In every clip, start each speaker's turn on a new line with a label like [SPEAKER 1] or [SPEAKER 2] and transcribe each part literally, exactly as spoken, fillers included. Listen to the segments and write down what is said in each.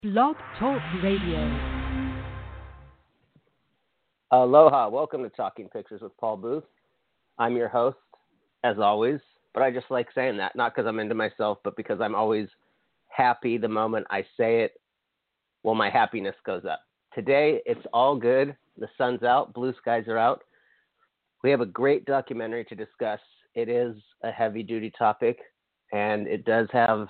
[SPEAKER 1] Blog Talk Radio.
[SPEAKER 2] Aloha, welcome to Talking Pictures with Paul Booth. I'm your host, as always, but I just like saying that, not because I'm into myself, but because I'm always happy the moment I say it. Well, my happiness goes up. Today, it's all good. The sun's out, blue skies are out. We have a great documentary to discuss. It is a heavy-duty topic, and it does have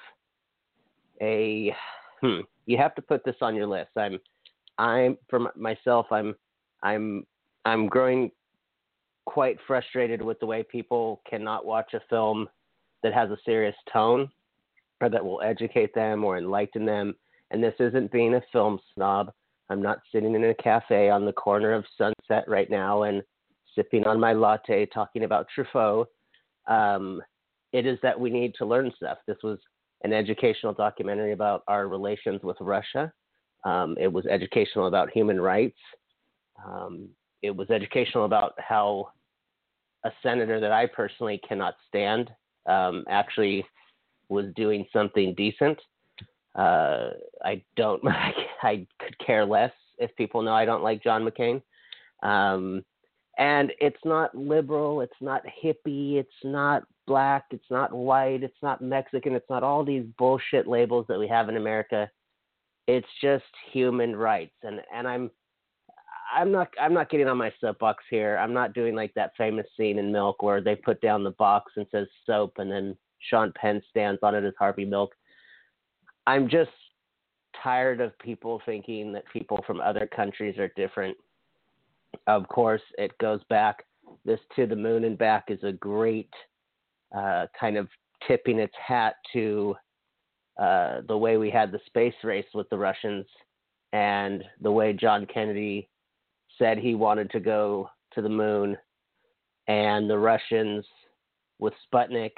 [SPEAKER 2] a, hmm, you have to put this on your list. I'm, I'm, for myself, I'm, I'm, I'm growing quite frustrated with the way people cannot watch a film that has a serious tone or that will educate them or enlighten them. And this isn't being a film snob. I'm not sitting in a cafe on the corner of Sunset right now and sipping on my latte talking about Truffaut. Um, it is that we need to learn stuff. This was an educational documentary about our relations with Russia. Um, it was educational about human rights. Um, it was educational about how a senator that I personally cannot stand um, actually was doing something decent. Uh, I don't, I could care less if people know I don't like John McCain. Um, and it's not liberal, it's not hippie, it's not black, it's not white, it's not Mexican, it's not all these bullshit labels that we have in America. It's just human rights. And, and I'm, I'm not, I'm not getting on my soapbox here. I'm not doing like that famous scene in Milk where they put down the box and says soap and then Sean Penn stands on it as Harvey Milk. I'm just tired of people thinking that people from other countries are different. Of course, it goes back. This To the Moon and Back is a great uh, kind of tipping its hat to uh, the way we had the space race with the Russians and the way John Kennedy said he wanted to go to the moon, and the Russians with Sputnik,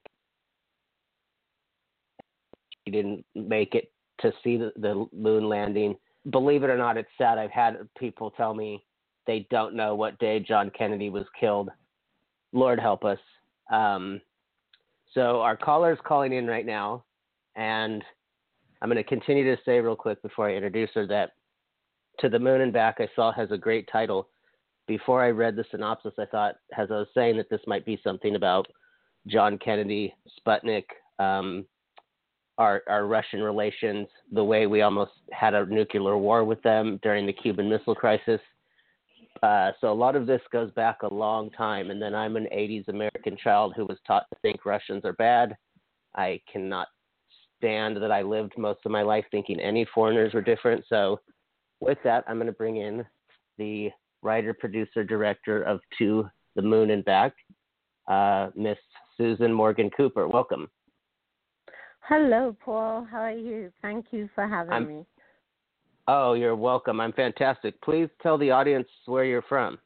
[SPEAKER 2] he didn't make it to see the, the moon landing. Believe it or not, it's sad. I've had people tell me they don't know what day John Kennedy was killed. Lord help us. Um, so our caller's calling in right now, and I'm going to continue to say real quick before I introduce her that To the Moon and Back I saw has a great title. Before I read the synopsis, I thought, as I was saying, that this might be something about John Kennedy, Sputnik, um, our, our Russian relations, the way we almost had a nuclear war with them during the Cuban Missile Crisis. Uh, so a lot of this goes back a long time. And then I'm an eighties American child who was taught to think Russians are bad. I cannot stand that I lived most of my life thinking any foreigners were different. So with that, I'm going to bring in the writer, producer, director of To the Moon and Back, uh, Miss Susan Morgan Cooper. Welcome.
[SPEAKER 3] Hello, Paul. How are you? Thank you for having
[SPEAKER 2] I'm,
[SPEAKER 3] me.
[SPEAKER 2] Oh, you're welcome. I'm fantastic. Please tell the audience where you're from.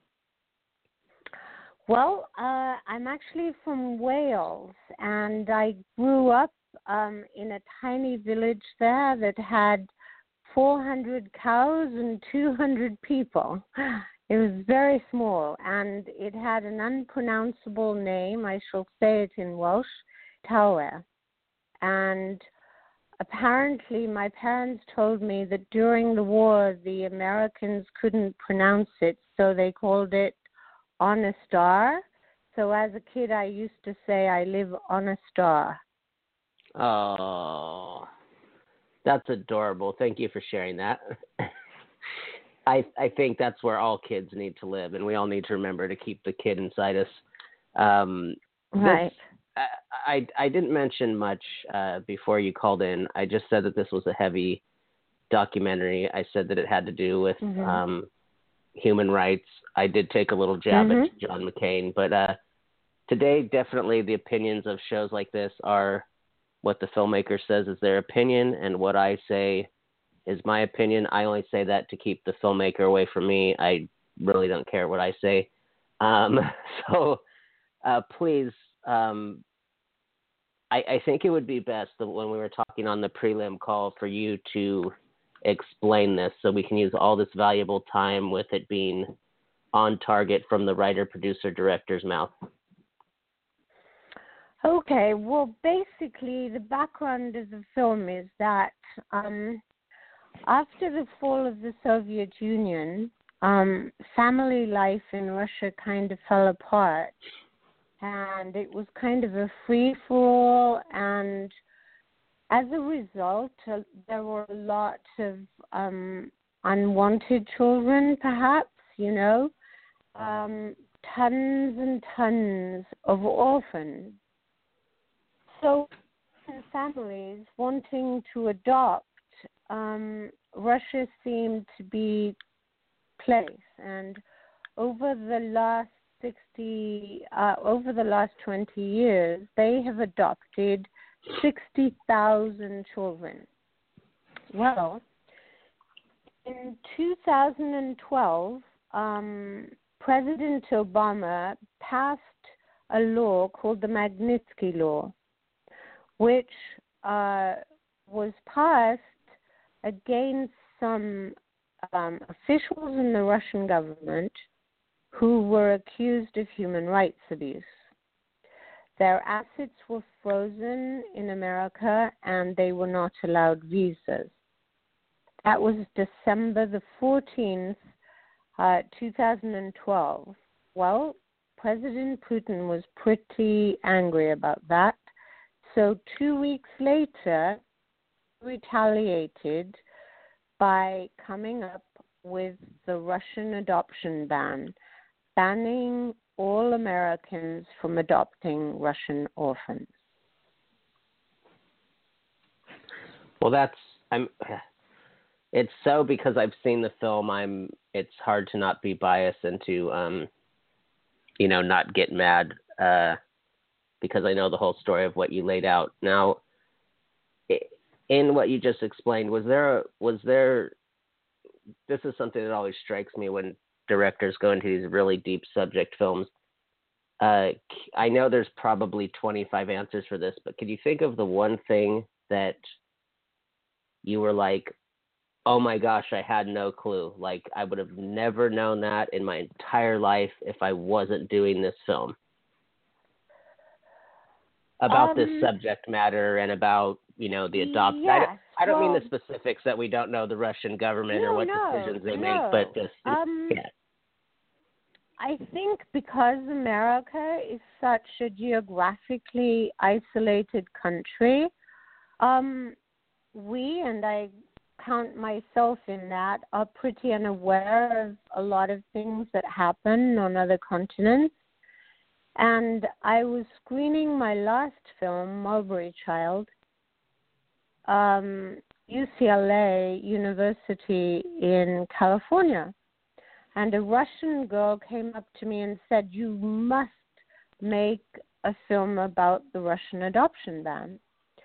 [SPEAKER 3] Well, uh, I'm actually from Wales, and I grew up um, in a tiny village there that had four hundred cows and two hundred people. It was very small, and it had an unpronounceable name. I shall say it in Welsh, Tawe. And apparently my parents told me that during the war the Americans couldn't pronounce it, so they called it On a Star. So as a kid I used to say I live on a star.
[SPEAKER 2] Oh, that's adorable. Thank you for sharing that. I I think that's where all kids need to live, and we all need to remember to keep the kid inside us. Um,
[SPEAKER 3] right.
[SPEAKER 2] This, I, I, I didn't mention much uh, before you called in. I just said that this was a heavy documentary. I said that it had to do with mm-hmm. um, human rights. I did take a little jab mm-hmm. at John McCain, but uh, today definitely the opinions of shows like this are what the filmmaker says is their opinion, and what I say is my opinion. I only say that to keep the filmmaker away from me. I really don't care what I say. Um, so uh, please, um, I, I think it would be best that when we were talking on the prelim call for you to explain this so we can use all this valuable time with it being on target from the writer, producer, director's mouth.
[SPEAKER 3] Okay, well, basically the background of the film is that um, after the fall of the Soviet Union, um, family life in Russia kind of fell apart. And it was kind of a free-for-all, and as a result, uh, there were a lot of um, unwanted children, perhaps, you know, um, tons and tons of orphans. So families wanting to adopt, um, Russia seemed to be place. And over the last sixty, uh, over the last twenty years, they have adopted sixty thousand children. Well, in two thousand twelve, um, President Obama passed a law called the Magnitsky Law, which uh, was passed against some um, officials in the Russian government who were accused of human rights abuse. Their assets were frozen in America, and they were not allowed visas. That was December the fourteenth, uh, two thousand twelve. Well, President Putin was pretty angry about that. So two weeks later, retaliated by coming up with the Russian adoption ban, banning all Americans from adopting Russian orphans.
[SPEAKER 2] Well, that's I'm. It's so because I've seen the film. I'm. It's hard to not be biased and to, um, you know, not get mad uh, because I know the whole story of what you laid out. Now, in what you just explained, was there a, was there? This is something that always strikes me when directors go into these really deep subject films. Uh, I know there's probably twenty-five answers for this, but could you think of the one thing that you were like, oh my gosh, I had no clue. Like, I would have never known that in my entire life if I wasn't doing this film. About um, this subject matter and about, you know, the adoption.
[SPEAKER 3] Yes,
[SPEAKER 2] I, I don't
[SPEAKER 3] well,
[SPEAKER 2] mean the specifics that we don't know the Russian government
[SPEAKER 3] no,
[SPEAKER 2] or what
[SPEAKER 3] no,
[SPEAKER 2] decisions they
[SPEAKER 3] no.
[SPEAKER 2] make, but just,
[SPEAKER 3] um,
[SPEAKER 2] yeah.
[SPEAKER 3] I think because America is such a geographically isolated country, um, we, and I count myself in that, are pretty unaware of a lot of things that happen on other continents. And I was screening my last film, Mulberry Child, um, U C L A University in California. And a Russian girl came up to me and said, you must make a film about the Russian adoption ban.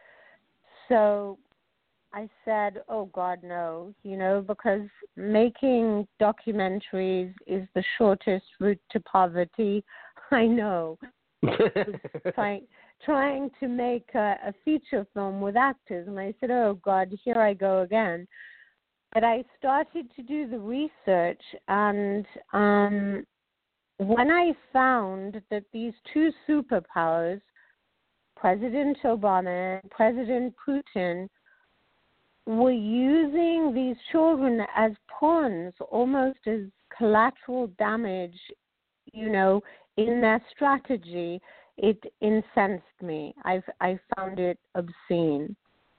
[SPEAKER 3] So I said, oh, God, no, you know, because making documentaries is the shortest route to poverty. I know. trying, trying to make a, a feature film with actors. And I said, oh, God, here I go again. But I started to do the research, and um, when I found that these two superpowers, President Obama and President Putin, were using these children as pawns, almost as collateral damage, you know, in their strategy, it incensed me. I I found it obscene,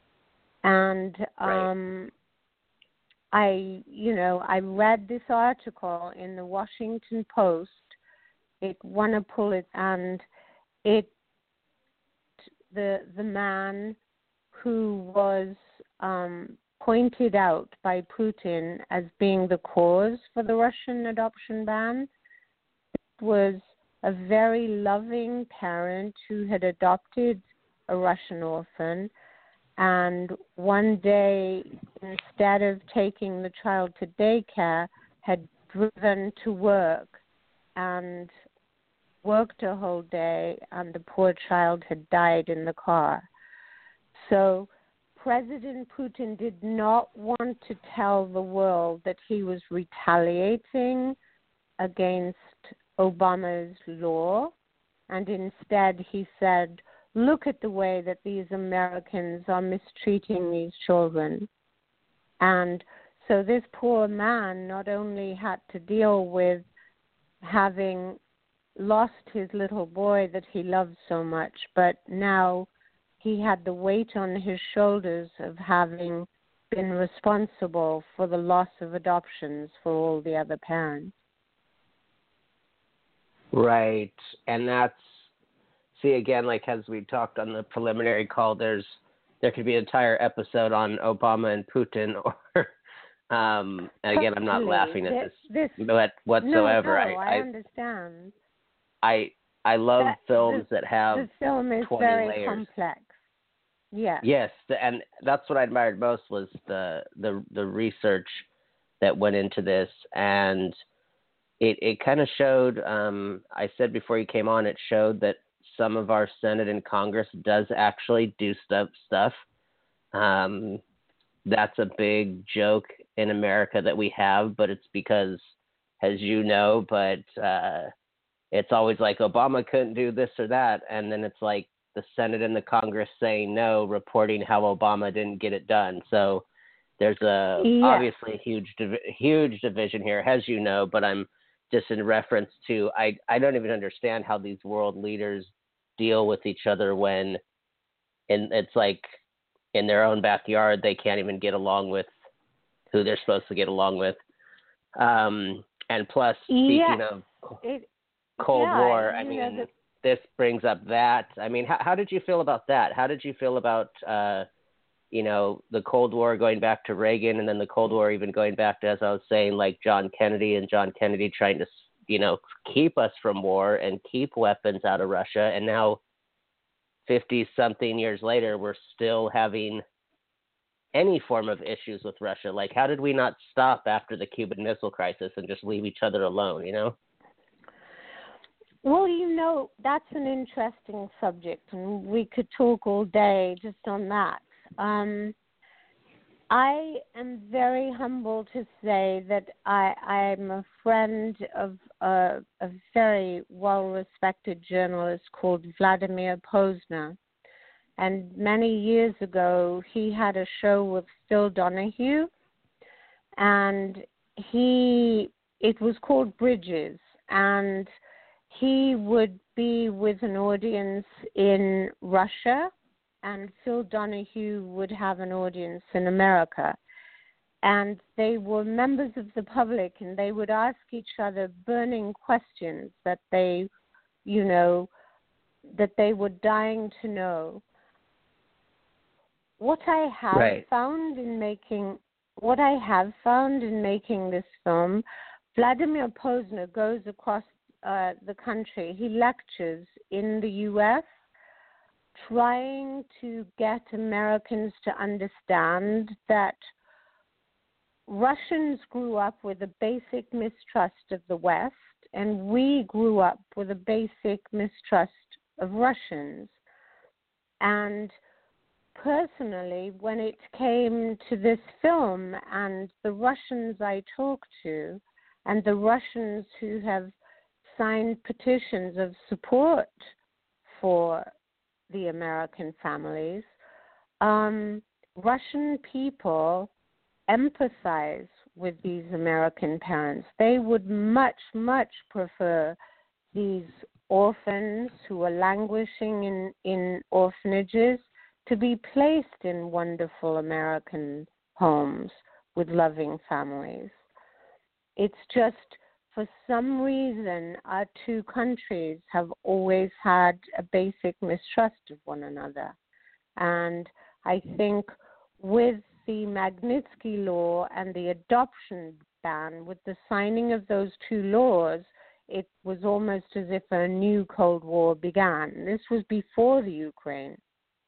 [SPEAKER 3] and um,
[SPEAKER 2] right.
[SPEAKER 3] I, you know, I read this article in the Washington Post. It won a Pulitzer, and it the the man who was um, pointed out by Putin as being the cause for the Russian adoption ban was a very loving parent who had adopted a Russian orphan, and one day, instead of taking the child to daycare, had driven to work and worked a whole day, and the poor child had died in the car. So President Putin did not want to tell the world that he was retaliating against Obama's law, and instead he said, look at the way that these Americans are mistreating these children. And so this poor man not only had to deal with having lost his little boy that he loved so much, but now he had the weight on his shoulders of having been responsible for the loss of adoptions for all the other parents.
[SPEAKER 2] Right. And that's, see, again, like as we talked on the preliminary call, there's there could be an entire episode on Obama and Putin, or um, and again, I'm not
[SPEAKER 3] Totally.
[SPEAKER 2] laughing at
[SPEAKER 3] this,
[SPEAKER 2] this,
[SPEAKER 3] this
[SPEAKER 2] but whatsoever.
[SPEAKER 3] No, no,
[SPEAKER 2] I,
[SPEAKER 3] I,
[SPEAKER 2] I
[SPEAKER 3] understand.
[SPEAKER 2] I I love
[SPEAKER 3] That,
[SPEAKER 2] films
[SPEAKER 3] the,
[SPEAKER 2] that have
[SPEAKER 3] the film is
[SPEAKER 2] twenty
[SPEAKER 3] very
[SPEAKER 2] layers.
[SPEAKER 3] complex. Yeah.
[SPEAKER 2] Yes, and that's what I admired most was the the the research that went into this, and it it kind of showed. Um, I said before you came on, it showed that some of our Senate and Congress does actually do stuff stuff. Um, that's a big joke in America that we have, but it's because, as you know, but uh, it's always like Obama couldn't do this or that, and then it's like the Senate and the Congress saying no, reporting how Obama didn't get it done. So there's a
[SPEAKER 3] yeah.
[SPEAKER 2] obviously a huge divi- huge division here, as you know. But I'm just in reference to I I don't even understand how these world leaders deal with each other when, and it's like in their own backyard they can't even get along with who they're supposed to get along with. Um, and plus, speaking
[SPEAKER 3] yeah.
[SPEAKER 2] of
[SPEAKER 3] it,
[SPEAKER 2] Cold
[SPEAKER 3] yeah,
[SPEAKER 2] War, I
[SPEAKER 3] you
[SPEAKER 2] mean,
[SPEAKER 3] know, the,
[SPEAKER 2] this brings up that. I mean, how, how did you feel about that? How did you feel about, uh, you know, the Cold War going back to Reagan, and then the Cold War even going back to, as I was saying, like John Kennedy and John Kennedy trying to, you know, keep us from war and keep weapons out of Russia. And now fifty-something years later, we're still having any form of issues with Russia. Like, how did we not stop after the Cuban Missile Crisis and just leave each other alone, you know?
[SPEAKER 3] Well, you know, that's an interesting subject, and we could talk all day just on that. Um, I am very humble to say that I, I'm a friend of a, a very well-respected journalist called Vladimir Posner. And many years ago, he had a show with Phil Donahue, and he it was called Bridges, and he would be with an audience in Russia, and Phil Donahue would have an audience in America. And they were members of the public, and they would ask each other burning questions that they, you know, that they were dying to know. What I have
[SPEAKER 2] Right.
[SPEAKER 3] found in making, what I have found in making this film, Vladimir Posner goes across uh, the country. He lectures in the U S, trying to get Americans to understand that Russians grew up with a basic mistrust of the West, and we grew up with a basic mistrust of Russians. And personally, when it came to this film and the Russians I talked to and the Russians who have signed petitions of support for the American families, um, Russian people empathize with these American parents. They would much, much prefer these orphans who are languishing in, in orphanages to be placed in wonderful American homes with loving families. It's just, for some reason, our two countries have always had a basic mistrust of one another. And I think with the Magnitsky Law and the adoption ban, with the signing of those two laws, it was almost as if a new Cold War began. This was before the Ukraine.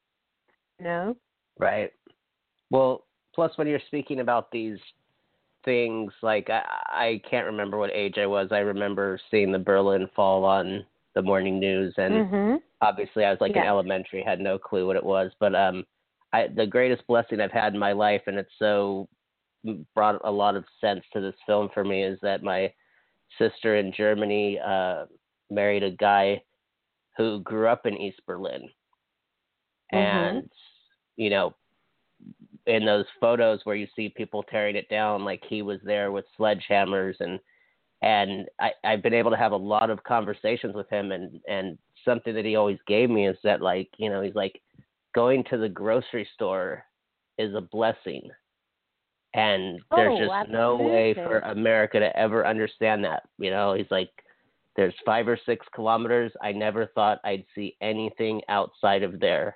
[SPEAKER 3] No?
[SPEAKER 2] Right. Well, plus when you're speaking about these things, like I, I can't remember what age I was. I remember seeing the Berlin fall on the morning news, and
[SPEAKER 3] mm-hmm.
[SPEAKER 2] obviously I was like
[SPEAKER 3] yeah.
[SPEAKER 2] in elementary, had no clue what it was. But um, I, the greatest blessing I've had in my life, and it's so brought a lot of sense to this film for me, is that my sister in Germany uh, married a guy who grew up in East Berlin.
[SPEAKER 3] Mm-hmm.
[SPEAKER 2] And, you know, in those photos where you see people tearing it down, like he was there with sledgehammers, and and I, I've been able to have a lot of conversations with him, and, and something that he always gave me is that, like, you know, he's like, going to the grocery store is a blessing. And there's
[SPEAKER 3] Oh,
[SPEAKER 2] just
[SPEAKER 3] absolutely.
[SPEAKER 2] no way for America to ever understand that. You know, he's like, there's five or six kilometers. I never thought I'd see anything outside of there.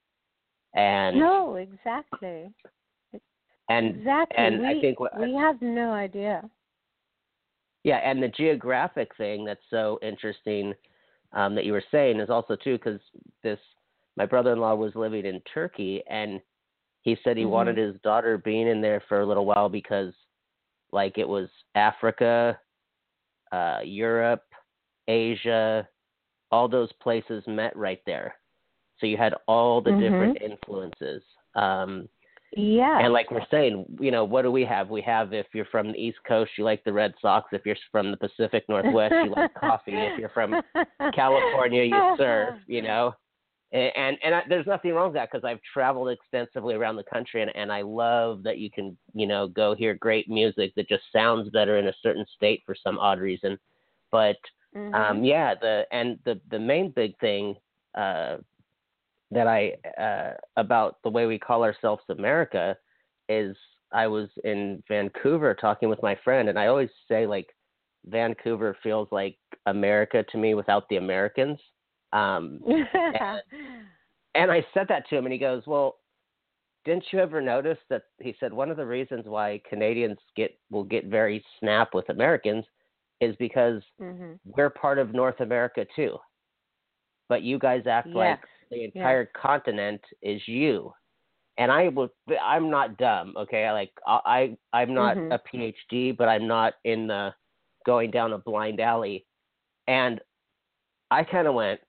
[SPEAKER 2] And
[SPEAKER 3] no, exactly.
[SPEAKER 2] and
[SPEAKER 3] Exactly.
[SPEAKER 2] and
[SPEAKER 3] we,
[SPEAKER 2] I think what,
[SPEAKER 3] we have no idea.
[SPEAKER 2] yeah, and the geographic thing that's so interesting um, that you were saying is also too, because this my brother-in-law was living in Turkey, and he said he
[SPEAKER 3] Mm-hmm.
[SPEAKER 2] wanted his daughter being in there for a little while because, like, it was Africa, uh, Europe, Asia, all those places met right there. So you had all the
[SPEAKER 3] Mm-hmm.
[SPEAKER 2] different influences. Um,
[SPEAKER 3] Yeah.
[SPEAKER 2] and like we're saying, you know, what do we have? We have, if you're from the East Coast, you like the Red Sox. If you're from the Pacific Northwest, you like coffee. If you're from California, you surf, you know. And and, and I, there's nothing wrong with that, because I've traveled extensively around the country, and, and I love that you can, you know, go hear great music that just sounds better in a certain state for some odd reason. But
[SPEAKER 3] Mm-hmm.
[SPEAKER 2] um, yeah, the and the the main big thing uh, that I uh, about the way we call ourselves America is, I was in Vancouver talking with my friend, and I always say, like, Vancouver feels like America to me without the Americans. Um, and, and I said that to him, and he goes, well, didn't you ever notice that, he said, one of the reasons why Canadians get will get very snap with Americans is because
[SPEAKER 3] mm-hmm.
[SPEAKER 2] we're part of North America too. But you guys act
[SPEAKER 3] Yes.
[SPEAKER 2] like the entire
[SPEAKER 3] yes.
[SPEAKER 2] continent is you. And I will, I'm not dumb, okay? I like I I'm not
[SPEAKER 3] mm-hmm.
[SPEAKER 2] a P H D, but I'm not in the going down a blind alley. And I kind of went,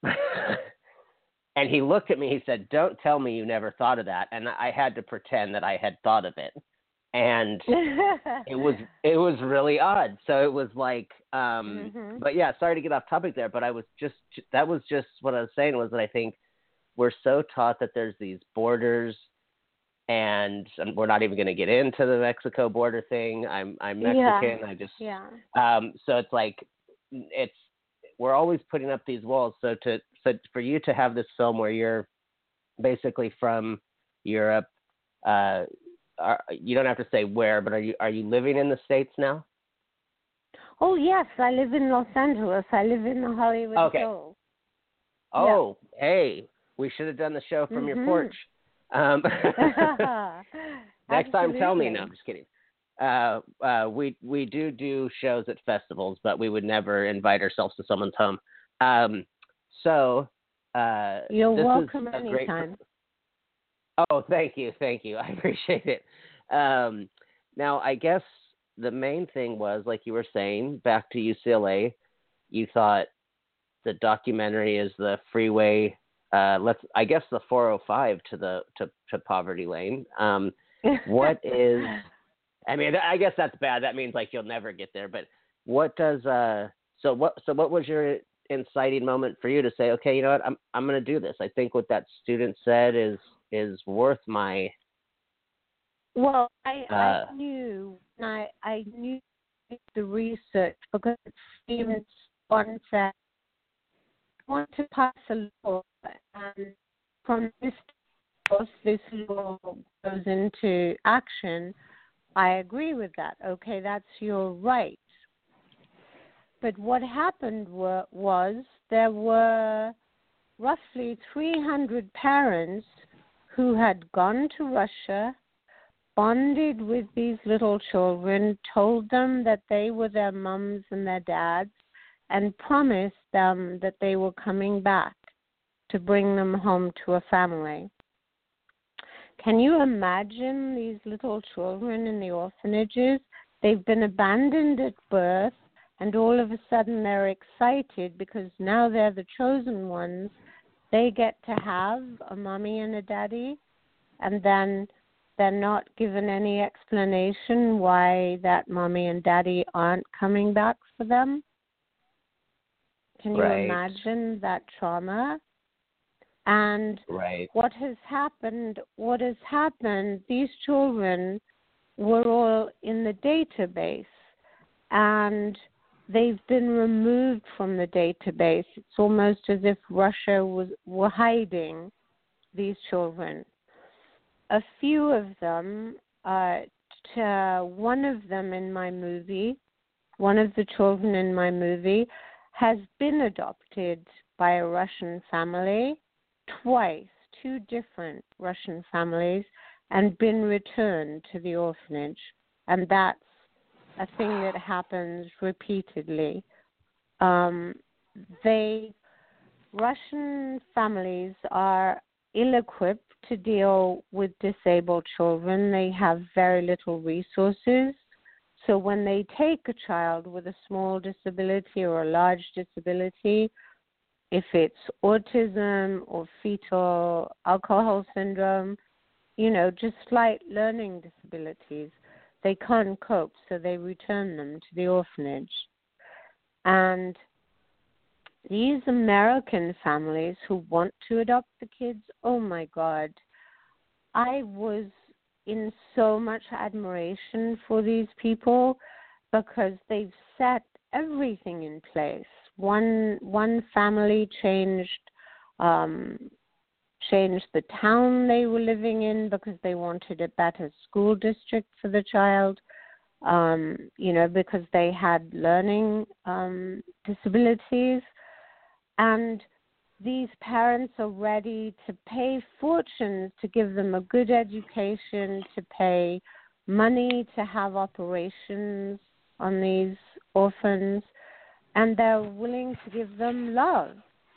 [SPEAKER 2] and he looked at me. He said, "Don't tell me you never thought of that." And I had to pretend that I had thought of it, and it was it was really odd. So it was like, um,
[SPEAKER 3] mm-hmm.
[SPEAKER 2] but yeah, sorry to get off topic there. But I was just that was just what I was saying, was that I think we're so taught that there's these borders, and, and we're not even going to get into the Mexico border thing. I'm I'm Mexican.
[SPEAKER 3] Yeah.
[SPEAKER 2] I just
[SPEAKER 3] yeah.
[SPEAKER 2] um, so it's like it's. We're always putting up these walls. So to so for you to have this film where you're basically from Europe, uh, are, you don't have to say where, but are you are you living in the States now?
[SPEAKER 3] Oh yes, I live in Los Angeles. I live in the Hollywood
[SPEAKER 2] Okay.
[SPEAKER 3] Hills.
[SPEAKER 2] Oh, yeah. Hey, we should have done the show from
[SPEAKER 3] mm-hmm.
[SPEAKER 2] your porch. Um, next time, tell me. No, I'm just kidding. Uh, uh, we we do do shows at festivals, but we would never invite ourselves to someone's home. Um, so uh,
[SPEAKER 3] you're
[SPEAKER 2] this
[SPEAKER 3] welcome
[SPEAKER 2] is a
[SPEAKER 3] anytime.
[SPEAKER 2] Great... Oh, thank you, thank you. I appreciate it. Um, now, I guess the main thing was, like you were saying, back to U C L A. You thought the documentary is the freeway. Uh, let's, I guess, the four oh five to the to, to Poverty Lane. Um, what is I mean, I guess that's bad. That means, like, you'll never get there. But what does uh? So what? So what was your inciting moment for you to say, okay, you know what, I'm I'm going to do this? I think what that student said is is worth my.
[SPEAKER 3] Well, I
[SPEAKER 2] uh,
[SPEAKER 3] I knew I I knew the research, because students once said want to pass a law, and from this course this law goes into action. I agree with that. Okay, that's your right. But what happened were, was there were roughly three hundred parents who had gone to Russia, bonded with these little children, told them that they were their mums and their dads, and promised them that they were coming back to bring them home to a family. Can you imagine these little children in the orphanages? They've been abandoned at birth, and all of a sudden they're excited because now they're the chosen ones. They get to have a mommy and a daddy, and then they're not given any explanation why that mommy and daddy aren't coming back for them. Can you
[SPEAKER 2] right.
[SPEAKER 3] imagine that trauma? And
[SPEAKER 2] Right.
[SPEAKER 3] what has happened, what has happened, these children were all in the database, and they've been removed from the database. It's almost as if Russia was were hiding these children. A few of them, uh, t- uh, one of them in my movie, one of the children in my movie, has been adopted by a Russian family twice, two different Russian families, and been returned to the orphanage. And that's a thing that happens repeatedly. Um, they, Russian families are ill-equipped to deal with disabled children. They have very little resources. So when they take a child with a small disability or a large disability, if it's autism or fetal alcohol syndrome, you know, just slight learning disabilities, they can't cope, so they return them to the orphanage. And these American families who want to adopt the kids, oh my God, I was in so much admiration for these people because they've set everything in place. One one family changed um, changed the town they were living in because they wanted a better school district for the child, um, you know, because they had learning um, disabilities. And these parents are ready to pay fortunes to give them a good education, to pay money to have operations on these orphans, and they're willing to give them love.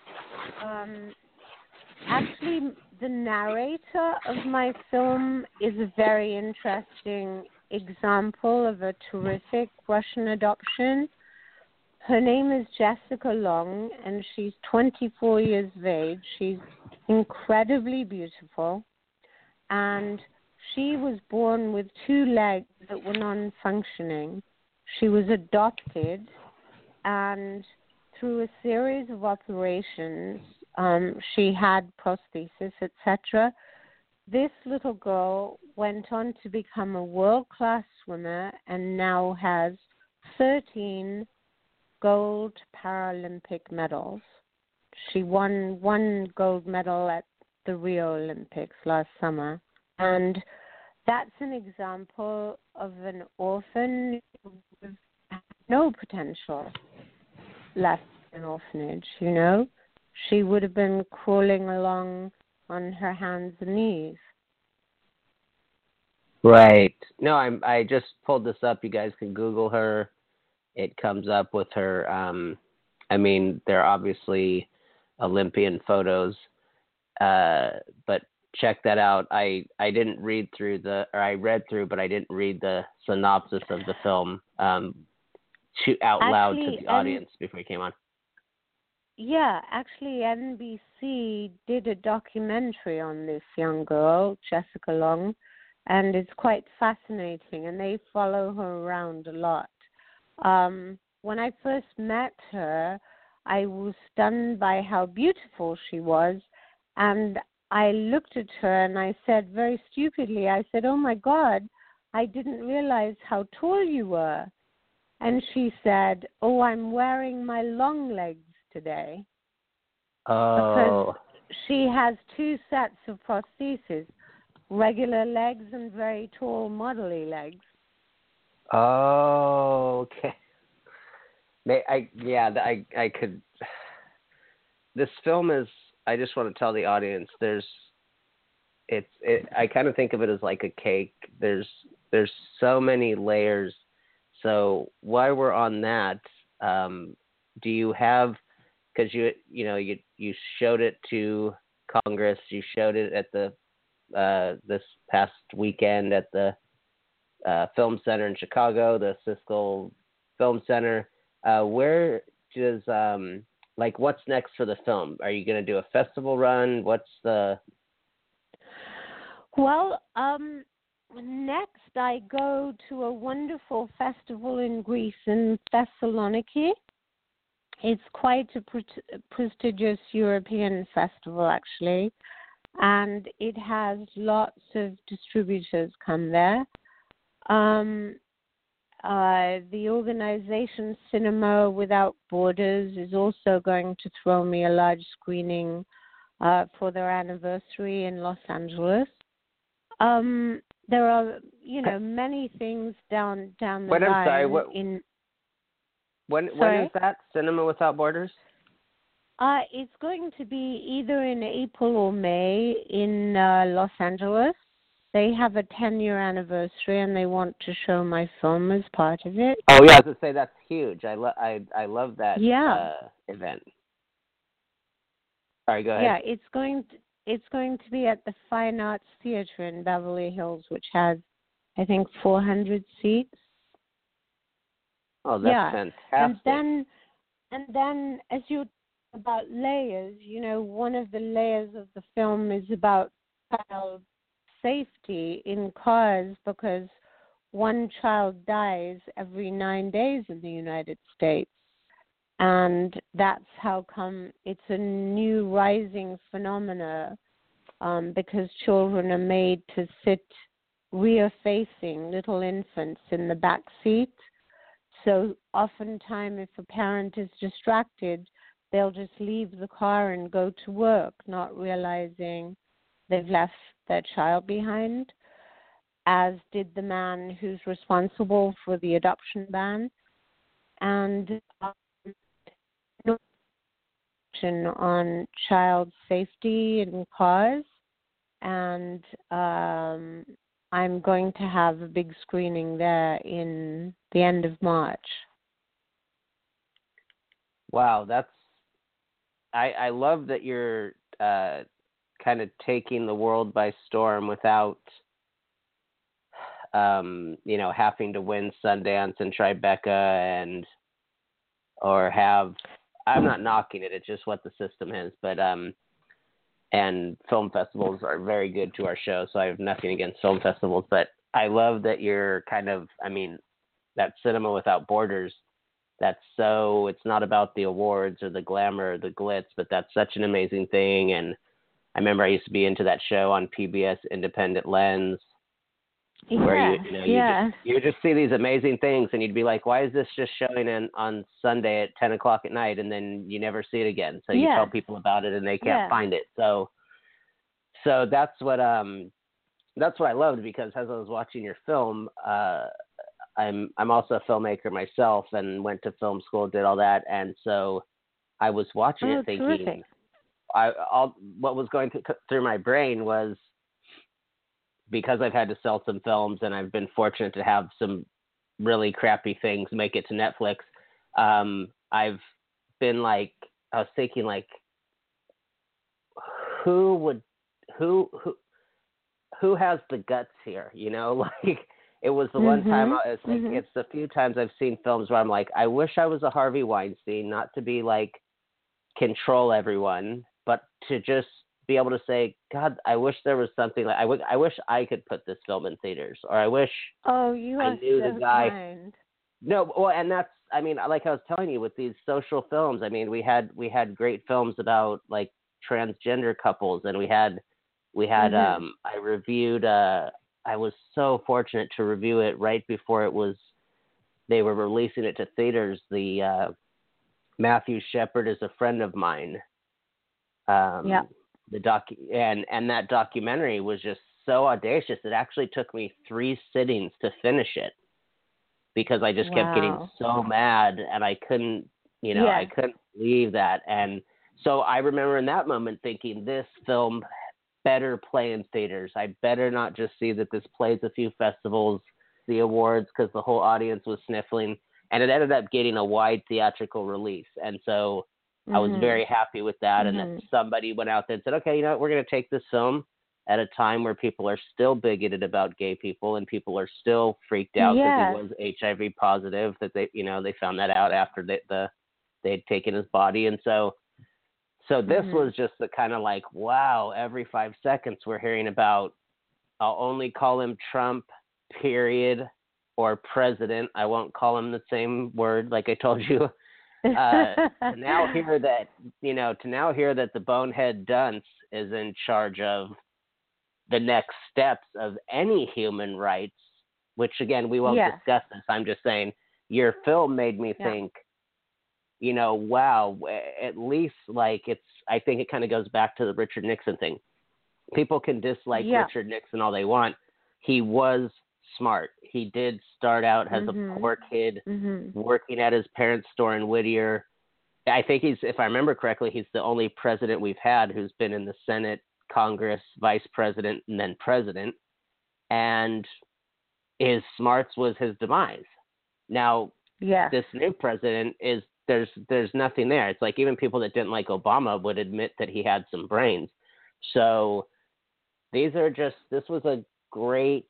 [SPEAKER 3] Um, actually, the narrator of my film is a very interesting example of a terrific Russian adoption. Her name is Jessica Long, and she's twenty-four years of age. She's incredibly beautiful, and she was born with two legs that were non-functioning. She was adopted, and through a series of operations, um, she had prosthesis, et cetera. This little girl went on to become a world-class swimmer and now has thirteen gold Paralympic medals. She won one gold medal at the Rio Olympics last summer. And that's an example of an orphan with no potential left in an orphanage, you know. She would have been crawling along on her hands and knees.
[SPEAKER 2] Right. No, I'm. I just pulled this up. You guys can Google her. It comes up with her. Um, I mean, they're obviously Olympian photos, uh, but check that out. I, I didn't read through the, or I read through, but I didn't read the synopsis of the film um, to, out loud
[SPEAKER 3] Actually,
[SPEAKER 2] to the audience um, before you came on.
[SPEAKER 3] Yeah, actually, N B C did a documentary on this young girl, Jessica Long, and it's quite fascinating, and they follow her around a lot. Um, when I first met her, I was stunned by how beautiful she was, and I looked at her and I said very stupidly, I said, "Oh my God, I didn't realize how tall you were." And she said, "Oh, I'm wearing my long legs today."
[SPEAKER 2] Oh.
[SPEAKER 3] Because she has two sets of prostheses, regular legs and very tall modelly legs.
[SPEAKER 2] Oh, okay. I yeah, I I could. This film is. I just want to tell the audience. There's. It's. It, I kind of think of it as like a cake. There's. There's so many layers. So while we're on that, um, do you have? Because you you know you you showed it to Congress. You showed it at the uh, this past weekend at the uh, Film Center in Chicago, the Siskel Film Center. Uh, where does um, like what's next for the film? Are you going to do a festival run? What's the?
[SPEAKER 3] Well, um, next I go to a wonderful festival in Greece, in Thessaloniki. It's quite a pre- prestigious European festival, actually, and it has lots of distributors come there. Um, uh, the organization Cinema Without Borders is also going to throw me a large screening uh, for their anniversary in Los Angeles. Um, there are, you know, many things down down the
[SPEAKER 2] Wait,
[SPEAKER 3] line.
[SPEAKER 2] I'm sorry. What,
[SPEAKER 3] in
[SPEAKER 2] when
[SPEAKER 3] sorry?
[SPEAKER 2] when is that? Cinema Without Borders?
[SPEAKER 3] Uh, it's going to be either in April or May in uh, Los Angeles. They have a ten-year anniversary, and they want to show my film as part of it.
[SPEAKER 2] Oh yeah, I was gonna say that's huge. I love I I love that
[SPEAKER 3] Yeah.
[SPEAKER 2] uh, event. Sorry, go ahead.
[SPEAKER 3] Yeah, it's going to, it's going to be at the Fine Arts Theater in Beverly Hills, which has, I think, four hundred seats.
[SPEAKER 2] Oh, that's
[SPEAKER 3] yeah.
[SPEAKER 2] fantastic.
[SPEAKER 3] And then, and then, as you about layers, you know, one of the layers of the film is about child safety in cars, because one child dies every nine days in the United States. And that's how come it's a new rising phenomena, um, because children are made to sit rear-facing, little infants in the back seat. So oftentimes if a parent is distracted, they'll just leave the car and go to work, not realizing they've left their child behind, as did the man who's responsible for the adoption ban. And um, on child safety in cars, and um, I'm going to have a big screening there in the end of March.
[SPEAKER 2] Wow, that's I I love that you're uh, kind of taking the world by storm without um, you know, having to win Sundance and Tribeca and or have I'm not knocking it, it's just what the system is, but um and film festivals are very good to our show, so I have nothing against film festivals, but I love that you're kind of, I mean, that Cinema Without Borders, that's so, it's not about the awards or the glamour or the glitz, but that's such an amazing thing. And I remember I used to be into that show on P B S, Independent Lens,
[SPEAKER 3] Yeah,
[SPEAKER 2] where you, you know, you,
[SPEAKER 3] yeah.
[SPEAKER 2] just, you would just see these amazing things, and you'd be like, why is this just showing in, on Sunday at ten o'clock at night, and then you never see it again? So you
[SPEAKER 3] Yeah.
[SPEAKER 2] tell people about it, and they can't
[SPEAKER 3] Yeah.
[SPEAKER 2] find it. So so that's what um that's what I loved, because as I was watching your film, uh, I'm I'm also a filmmaker myself, and went to film school, did all that, and so I was watching
[SPEAKER 3] Oh,
[SPEAKER 2] it thinking,
[SPEAKER 3] terrific.
[SPEAKER 2] I all what was going th- through my brain was, because I've had to sell some films, and I've been fortunate to have some really crappy things make it to Netflix. Um, I've been like, I was thinking like, who would, who, who, who has the guts here? You know, like it was the one time,
[SPEAKER 3] Mhm,
[SPEAKER 2] I, it's like,
[SPEAKER 3] mhm.
[SPEAKER 2] it's the few times I've seen films where I'm like, I wish I was a Harvey Weinstein, not to be like, control everyone, but to just be able to say, God, I wish there was something like I, w- I wish I could put this film in theaters, or I wish
[SPEAKER 3] Oh, you
[SPEAKER 2] I
[SPEAKER 3] are
[SPEAKER 2] knew
[SPEAKER 3] so
[SPEAKER 2] the guy.
[SPEAKER 3] kind.
[SPEAKER 2] No, well, and that's, I mean, like I was telling you with these social films, I mean, we had we had great films about like transgender couples, and we had we had
[SPEAKER 3] Mhm.
[SPEAKER 2] um I reviewed uh I was so fortunate to review it right before it was they were releasing it to theaters. The uh, Matthew Shepard Is a Friend of Mine. Um,
[SPEAKER 3] Yeah.
[SPEAKER 2] The doc and and that documentary was just so audacious. It actually took me three sittings to finish it, because I just kept getting
[SPEAKER 3] Wow.
[SPEAKER 2] so mad, and I couldn't, you know,
[SPEAKER 3] Yeah.
[SPEAKER 2] I couldn't believe that. And so I remember in that moment thinking, this film better play in theaters. I better not just see that this plays a few festivals, the awards, because the whole audience was sniffling. And it ended up getting a wide theatrical release. And so I was
[SPEAKER 3] Mhm.
[SPEAKER 2] very happy with that. And
[SPEAKER 3] Mhm.
[SPEAKER 2] that somebody went out there and said, okay, you know what, we're going to take this film at a time where people are still bigoted about gay people, and people are still freaked out because
[SPEAKER 3] Yes.
[SPEAKER 2] he was H I V positive, that they, you know, they found that out after they, the, they had taken his body. And so, so this
[SPEAKER 3] Mhm.
[SPEAKER 2] was just the kind of like, wow, every five seconds we're hearing about, I'll only call him Trump, period, or president. I won't call him the same word, like I told you. uh, to now hear that, you know, to now hear that the bonehead dunce is in charge of the next steps of any human rights, which again, we won't
[SPEAKER 3] yes.
[SPEAKER 2] discuss this. I'm just saying your film made me
[SPEAKER 3] Yeah.
[SPEAKER 2] think, you know, wow, at least like it's, I think it kind of goes back to the Richard Nixon thing. People can dislike
[SPEAKER 3] yeah.
[SPEAKER 2] Richard Nixon all they want. He was smart. He did start out as
[SPEAKER 3] mm-hmm.
[SPEAKER 2] a poor kid
[SPEAKER 3] mm-hmm.
[SPEAKER 2] working at his parents' store in Whittier. I think he's, if I remember correctly, he's the only president we've had who's been in the Senate, Congress, vice president, and then president. And his smarts was his demise. Now,
[SPEAKER 3] yes.
[SPEAKER 2] this new president is, there's there's nothing there. It's like even people that didn't like Obama would admit that he had some brains. So these are just, this was a great,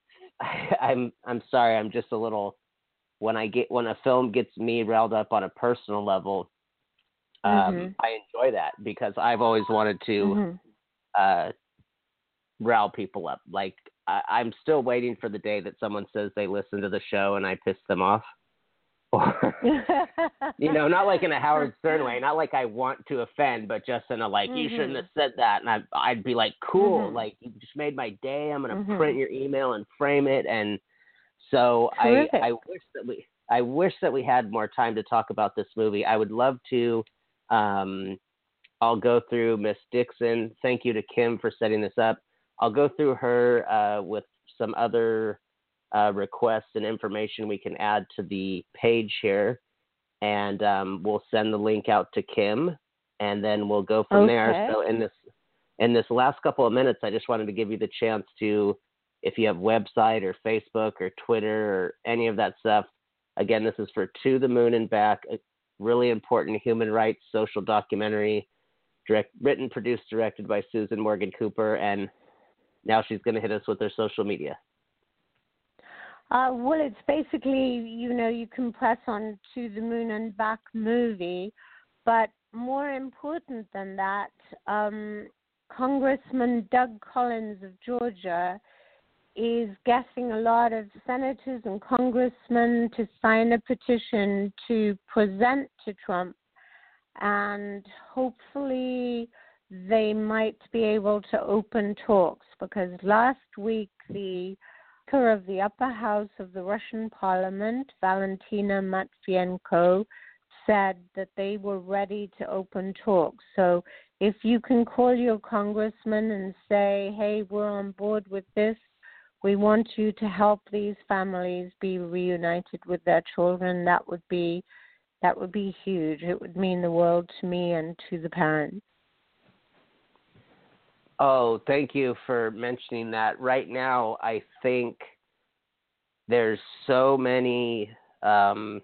[SPEAKER 2] I'm I'm sorry, I'm just a little, when I get, when a film gets me riled up on a personal level, um,
[SPEAKER 3] mm-hmm.
[SPEAKER 2] I enjoy that because I've always wanted to
[SPEAKER 3] mm-hmm.
[SPEAKER 2] uh, rile people up. Like I, I'm still waiting for the day that someone says they listen to the show and I piss them off. Or, you know, not like in a Howard Stern way, not like I want to offend, but just in a like,
[SPEAKER 3] mm-hmm.
[SPEAKER 2] you shouldn't have said that. And I, I'd be like, cool,
[SPEAKER 3] mm-hmm.
[SPEAKER 2] like you just made my day. I'm going to
[SPEAKER 3] mm-hmm.
[SPEAKER 2] print your email and frame it. And so I, I wish that we, I wish that we had more time to talk about this movie. I would love to. Um, I'll go through Miss Dixon. Thank you to Kim for setting this up. I'll go through her uh, with some other Uh, requests and information we can add to the page here, and um, we'll send the link out to Kim, and then we'll go from
[SPEAKER 3] okay.
[SPEAKER 2] there. So in this in this last couple of minutes, I just wanted to give you the chance to, if you have website or Facebook or Twitter or any of that stuff. Again, this is for To the Moon and Back, a really important human rights social documentary, direct, written, produced, directed by Susan Morgan Cooper, and now she's going to hit us with her social media.
[SPEAKER 3] Uh, well, it's basically, you know, you can press on To the Moon and Back movie, but more important than that, um, Congressman Doug Collins of Georgia is getting a lot of senators and congressmen to sign a petition to present to Trump, and hopefully they might be able to open talks, because last week the Speaker of the upper house of the Russian parliament, Valentina Matvienko, said that they were ready to open talks. So if you can call your congressman and say, hey, we're on board with this, we want you to help these families be reunited with their children, that would be that would be huge. It would mean the world to me and to the parents.
[SPEAKER 2] Oh, thank you for mentioning that. Right now, I think there's so many um,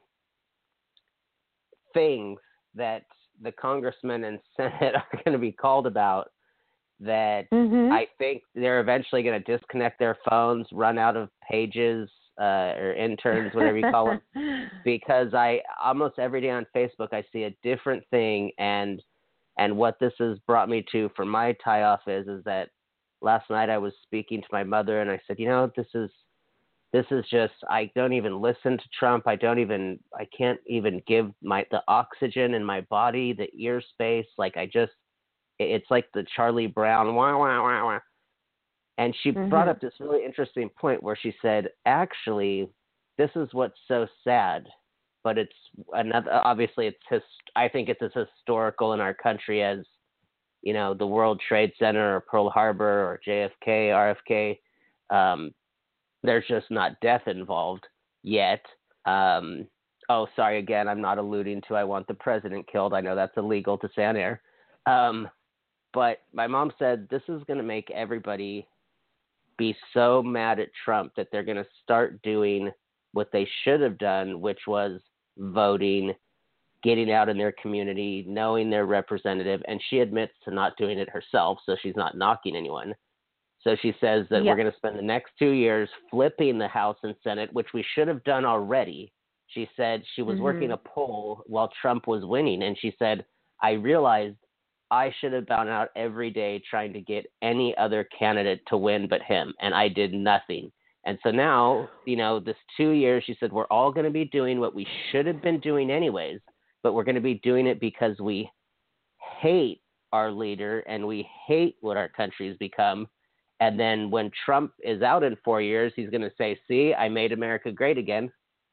[SPEAKER 2] things that the congressmen and Senate are going to be called about that
[SPEAKER 3] mm-hmm.
[SPEAKER 2] I think they're eventually going to disconnect their phones, run out of pages uh, or interns, whatever you call them, because I almost every day on Facebook I see a different thing, and And what this has brought me to for my tie-off is, is that last night I was speaking to my mother and I said, you know, this is, this is just, I don't even listen to Trump. I don't even, I can't even give my, the oxygen in my body, the ear space. Like I just, it's like the Charlie Brown, wah, wah, wah, wah. And she mm-hmm. brought up this really interesting point where she said, actually, this is what's so sad. But it's another, obviously it's his, I think it's as historical in our country as, you know, the World Trade Center or Pearl Harbor or J F K, R F K. Um, there's just not death involved yet. Um, oh, sorry, again, I'm not alluding to I want the president killed. I know that's illegal to say on air. Um, but my mom said this is going to make everybody be so mad at Trump that they're going to start doing what they should have done, which was voting, getting out in their community, knowing their representative. And she admits to not doing it herself, so she's not knocking anyone. So she says that
[SPEAKER 3] yeah.
[SPEAKER 2] we're going to spend the next two years flipping the House and Senate, which we should have done already. She said she was
[SPEAKER 3] mm-hmm.
[SPEAKER 2] working a poll while Trump was winning. And she said, I realized I should have gone out every day trying to get any other candidate to win but him. And I did nothing. And so now, you know, this two years, she said, we're all going to be doing what we should have been doing anyways. but we're going to be doing it because we hate our leader and we hate what our country's become. And then when Trump is out in four years, he's going to say, see, I made America great again.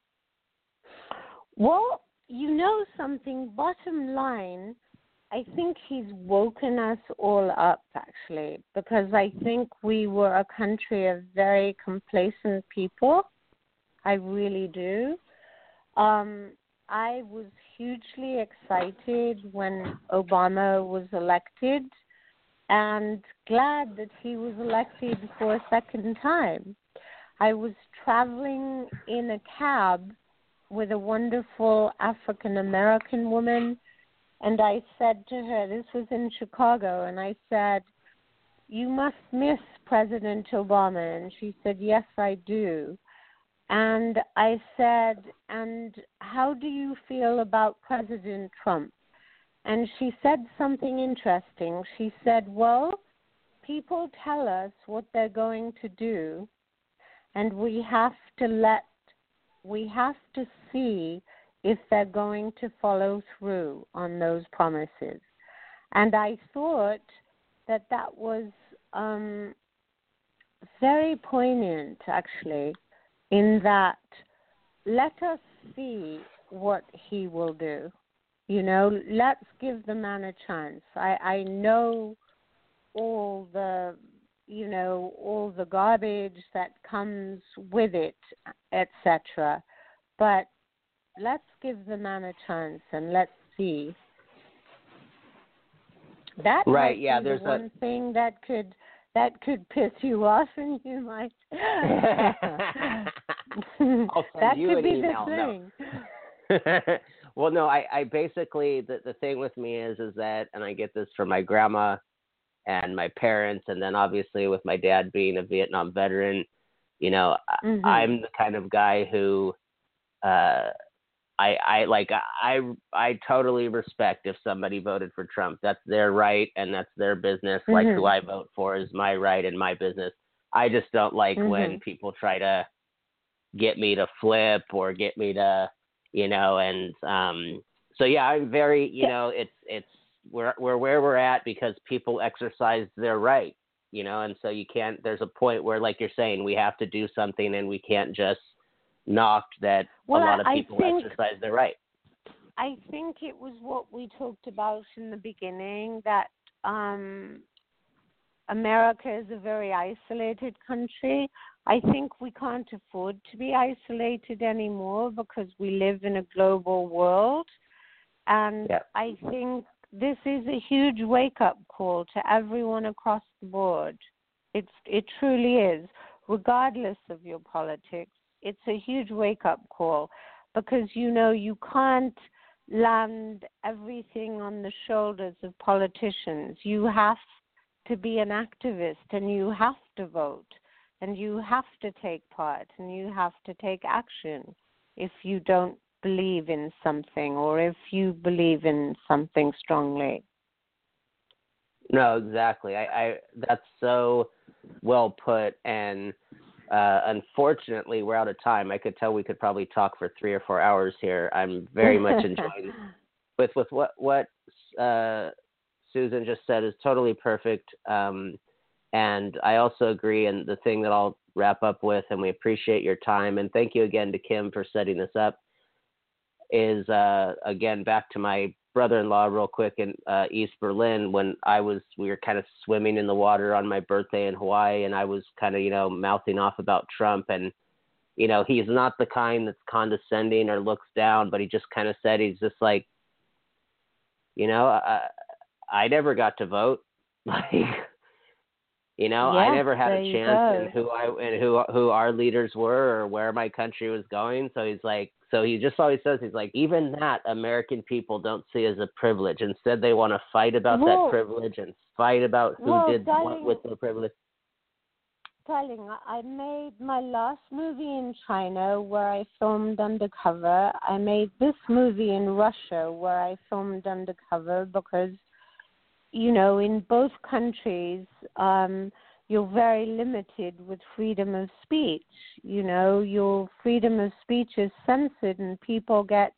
[SPEAKER 3] Well, you know something, bottom line, I think he's woken us all up, actually, because I think we were a country of very complacent people. I really do. Um, I was hugely excited when Obama was elected and glad that he was elected for a second time. I was traveling in a cab with a wonderful African-American woman, and I said to her, this was in Chicago, and I said, you must miss President Obama. And she said, yes, I do. And I said, and how do you feel about President Trump? And she said something interesting. She said, well, people tell us what they're going to do, and we have to let, we have to see if they're going to follow through on those promises. And I thought that that was um, very poignant, actually, in that let us see what he will do. You know, let's give the man a chance. I, I know all the, you know, all the garbage that comes with it, et cetera. But let's give the man a chance and let's see. That
[SPEAKER 2] right,
[SPEAKER 3] might
[SPEAKER 2] yeah,
[SPEAKER 3] be
[SPEAKER 2] there's
[SPEAKER 3] the one
[SPEAKER 2] a...
[SPEAKER 3] thing that could that could piss you off, and you might.
[SPEAKER 2] I'll send
[SPEAKER 3] that
[SPEAKER 2] you
[SPEAKER 3] could
[SPEAKER 2] an
[SPEAKER 3] be
[SPEAKER 2] email.
[SPEAKER 3] the
[SPEAKER 2] No.
[SPEAKER 3] thing.
[SPEAKER 2] Well, no, I, I basically the, the thing with me is is that, and I get this from my grandma and my parents, and then obviously with my dad being a Vietnam veteran, you know,
[SPEAKER 3] Mm-hmm.
[SPEAKER 2] I'm the kind of guy who, uh, I I like I I totally respect if somebody voted for Trump. That's their right and that's their business.
[SPEAKER 3] Mm-hmm.
[SPEAKER 2] Like who I vote for is my right and my business. I just don't like
[SPEAKER 3] Mm-hmm.
[SPEAKER 2] when people try to get me to flip or get me to, you know, and um, so yeah, I'm very, you know, it's it's we're we're where we're at because people exercise their right, you know, and so you can't. There's a point where, like you're saying, we have to do something, and we can't just knock that
[SPEAKER 3] Well,
[SPEAKER 2] a lot of
[SPEAKER 3] I
[SPEAKER 2] people
[SPEAKER 3] think,
[SPEAKER 2] exercise their right.
[SPEAKER 3] I think it was what we talked about in the beginning, that um, America is a very isolated country. I think we can't afford to be isolated anymore because we live in a global world. And
[SPEAKER 2] Yeah.
[SPEAKER 3] I think this is a huge wake-up call to everyone across the board. It's, it truly is, regardless of your politics. It's a huge wake-up call because, you know, you can't land everything on the shoulders of politicians. You have to be an activist, and you have to vote, and you have to take part, and you have to take action if you don't believe in something or if you believe in something strongly.
[SPEAKER 2] No, exactly. I, I that's so well put, and uh, unfortunately, we're out of time. I could tell we could probably talk for three or four hours here. I'm very much enjoying with with what what uh, Susan just said is totally perfect, um, and I also agree. And the thing that I'll wrap up with, and we appreciate your time, and thank you again to Kim for setting this up, is uh, again back to my brother-in-law real quick in uh, East Berlin. When I was, we were kind of swimming in the water on my birthday in Hawaii, and I was kind of, you know, mouthing off about Trump, and, you know, he's not the kind that's condescending or looks down, but he just kind of said, he's just like, you know, I, I never got to vote. Like, you know,
[SPEAKER 3] yes,
[SPEAKER 2] I never had a chance
[SPEAKER 3] go.
[SPEAKER 2] in who I, and who, who our leaders were or where my country was going. So he's like, So he just always says, he's like, even that American people don't see as a privilege. Instead, they want to fight about
[SPEAKER 3] well,
[SPEAKER 2] that privilege and fight about who
[SPEAKER 3] well,
[SPEAKER 2] did
[SPEAKER 3] darling,
[SPEAKER 2] what with the privilege.
[SPEAKER 3] Darling, I made my last movie in China where I filmed undercover. I made this movie in Russia where I filmed undercover because, you know, in both countries, um, you're very limited with freedom of speech. You know, your freedom of speech is censored and people get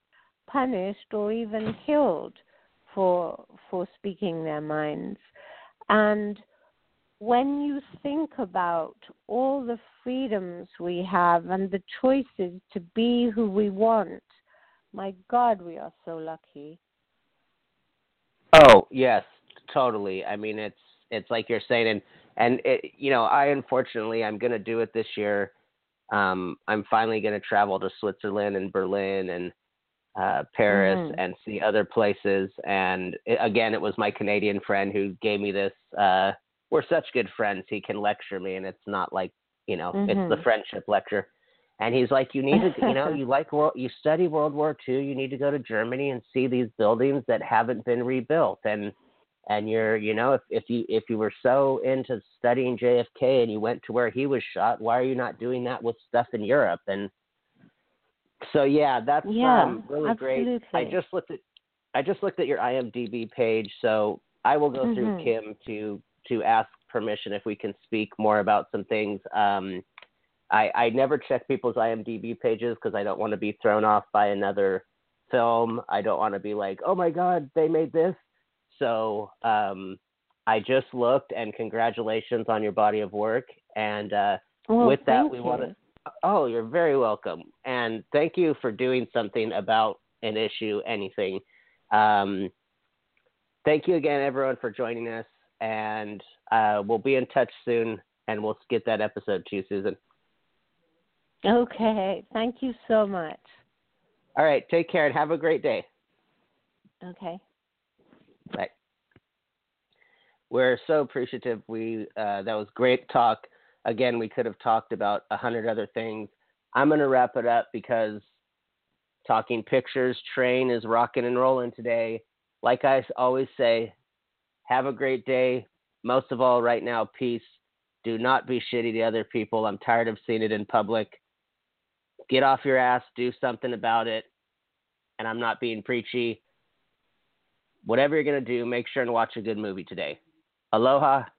[SPEAKER 3] punished or even killed for for speaking their minds. And when you think about all the freedoms we have and the choices to be who we want, my God, we are so lucky.
[SPEAKER 2] Oh, yes, totally. I mean, it's it's like you're saying, and and it, you know, I unfortunately I'm going to do it this year. Um, I'm finally going to travel to Switzerland and Berlin and uh, Paris
[SPEAKER 3] Mm-hmm.
[SPEAKER 2] and see other places. And it, again, it was my Canadian friend who gave me this. Uh, we're such good friends. He can lecture me, and it's not like, you know,
[SPEAKER 3] Mm-hmm.
[SPEAKER 2] it's the friendship lecture. And he's like, you need to, you know, you like world, you study World War Two. You need to go to Germany and see these buildings that haven't been rebuilt. And and you're, you know, if, if you if you were so into studying J F K and you went to where he was shot, why are you not doing that with stuff in Europe? And so yeah, that's
[SPEAKER 3] yeah,
[SPEAKER 2] um, really
[SPEAKER 3] absolutely.
[SPEAKER 2] great. I just looked at I just looked at your I M D B page, so I will go through
[SPEAKER 3] Mm-hmm.
[SPEAKER 2] Kim to to ask permission if we can speak more about some things. Um, I, I never check people's I M D B pages because I don't want to be thrown off by another film. I don't want to be like, oh my God, they made this. So um, I just looked, and congratulations on your body of work. And uh,
[SPEAKER 3] Well,
[SPEAKER 2] with that,
[SPEAKER 3] thank
[SPEAKER 2] we
[SPEAKER 3] you.
[SPEAKER 2] want to. Oh, you're very welcome. And thank you for doing something about an issue, anything. Um, thank you again, everyone, for joining us. And uh, we'll be in touch soon, and we'll get that episode to you, Susan.
[SPEAKER 3] Okay, thank you so much.
[SPEAKER 2] All right, take care and have a great day.
[SPEAKER 3] Okay.
[SPEAKER 2] Bye. We're so appreciative. We uh, that was great talk. Again, we could have talked about a hundred other things. I'm going to wrap it up because Talking Pictures train is rocking and rolling today. Like I always say, have a great day. Most of all, right now, peace. Do not be shitty to other people. I'm tired of seeing it in public. Get off your ass, do something about it. And I'm not being preachy. Whatever you're going to do, make sure and watch a good movie today. Aloha.